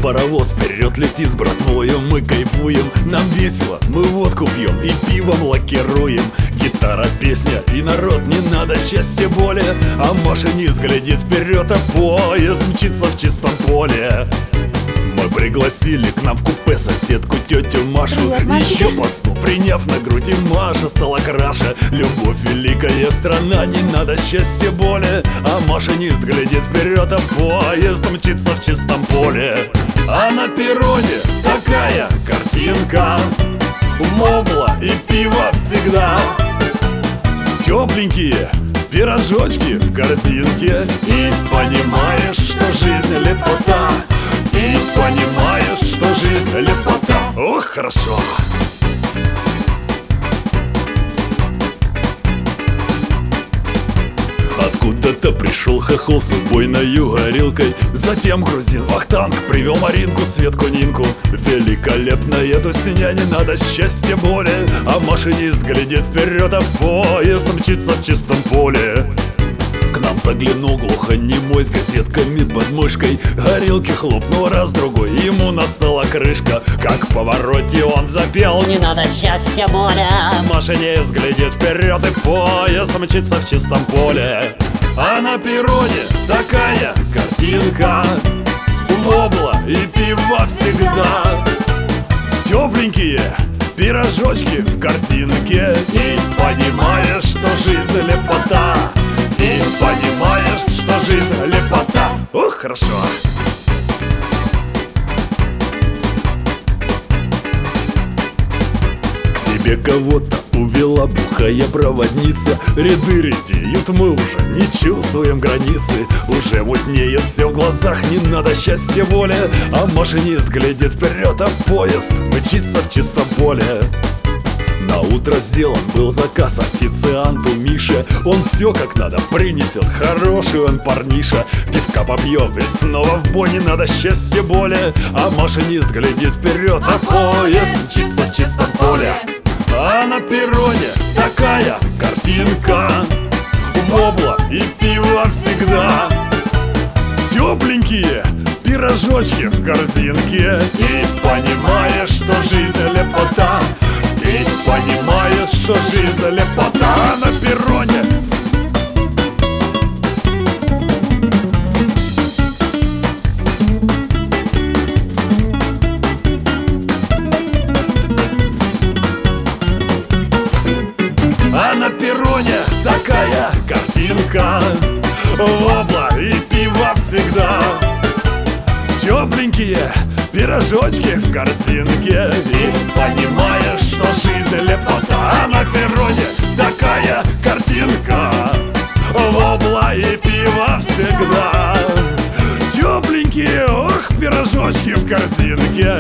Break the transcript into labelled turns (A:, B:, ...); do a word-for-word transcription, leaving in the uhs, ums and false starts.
A: паровоз вперед летит с братвою. Мы кайфуем, нам весело, мы водку пьем и пивом лакируем. Гитара, песня и народ, не надо счастья более. А машинист глядит вперед, а поезд мчится в чистом поле. Мы пригласили к нам в купе соседку тетю Машу. Еще по сну приняв на грудь, и Маша стала краше. Любовь великая страна, не надо счастья более. А машинист глядит вперед, а поезд мчится в чистом поле. А на перроне такая картинка: вобла и пиво всегда, тепленькие пирожочки в корзинке. И понимаешь, что жизнь лепота. И понимаешь, что жизнь лепота. Ох, хорошо! Откуда-то пришел хохол с убойною горилкой. Затем грузин вахтанг привел Маринку, Светку, Нинку. Великолепная тусня, не надо счастья более. А машинист глядит вперед, а поезд мчится в чистом поле. К нам заглянул глухонемой с газетками под мышкой. Горилки хлопнул раз-другой, ему настала крышка. Как в повороте он запел:
B: не надо счастья более.
A: Машинист глядит вперед, и поезд мчится в чистом поле. А на перроне такая картинка: вобла и пиво всегда, тепленькие пирожочки в корзинке. И понимаешь, что жизнь лепота. И понимаешь, что жизнь лепота. Ух, хорошо! К себе кого-то увела бухая проводница. Ряды редеют, мы уже не чувствуем границы. Уже мутнеет все в глазах, не надо счастья более. А машинист глядит вперед, а поезд мчится в чистом поле. На утро сделан был заказ официанту Мише. Он все как надо принесет, хороший он парниша. Пивка попьем и снова в бой, не надо счастья более. А машинист глядит вперед, а поезд мчится в чистом поле. А на перроне такая картинка: вобла и пиво всегда, тепленькие пирожочки в корзинке. И понимаешь, что жизнь лепота. И понимаешь, что жизнь лепота. На перроне А на перроне такая картинка: вобла и пиво всегда, тепленькие пирожочки в корзинке. И понимаешь, что жизнь лепота. А на перроне такая картинка: вобла и пиво всегда, тепленькие, ох, пирожочки в корзинке.